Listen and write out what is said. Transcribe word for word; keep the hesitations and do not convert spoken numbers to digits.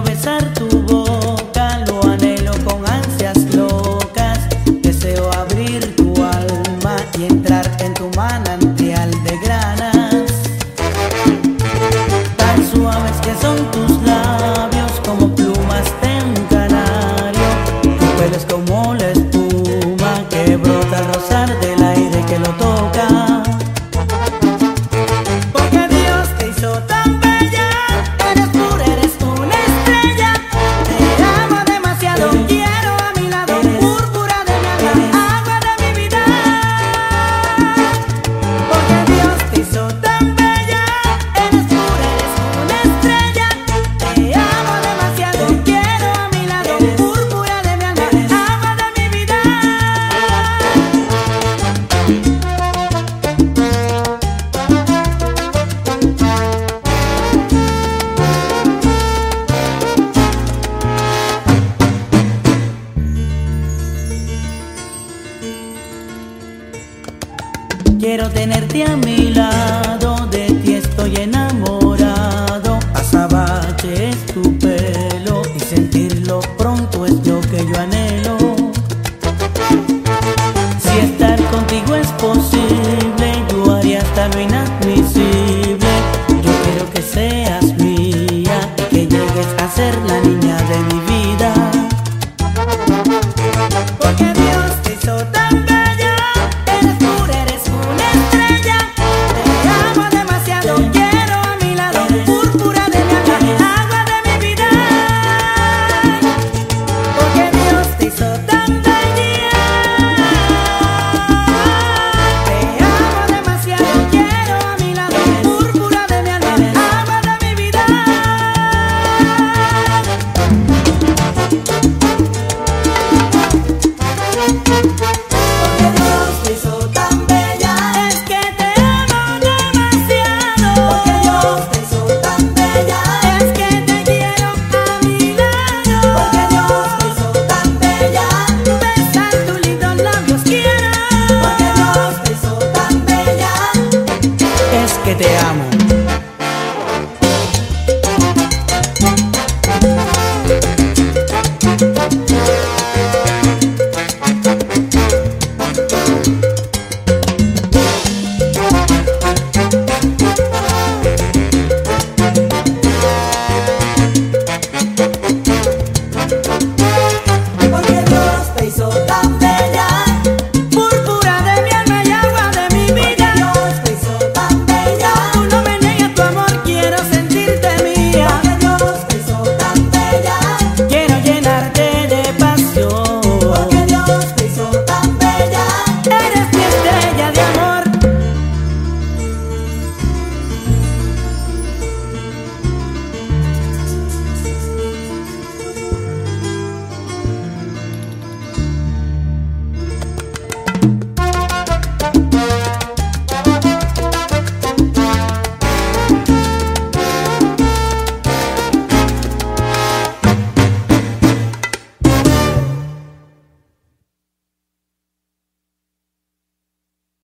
besar tu boca, lo anhelo con ansias locas. Deseo abrir tu alma y entrar en tu manantial de granas. Tan suaves que son tus labios, como plumas de un canario. Tu pelo es como la espuma que brota al rozar del aire que lo toca. Porque Dios te hizo tan bella, eres pura, eres una estrella. Te amo demasiado, quiero a mi lado, púrpura de mi alma, agua de mi vida. Porque Dios te hizo tan bella, eres pura, eres una estrella. Te amo demasiado, quiero a mi lado, púrpura de mi alma, agua de mi vida. Quiero tenerte a mi lado, de ti estoy enamorado. Azabache es tu pelo y sentirlo pronto es lo que yo anhelo. Si estar contigo es posible, yo haría hasta lo inadmisible. Yo quiero que seas mía y que llegues a ser la niña de mi vida.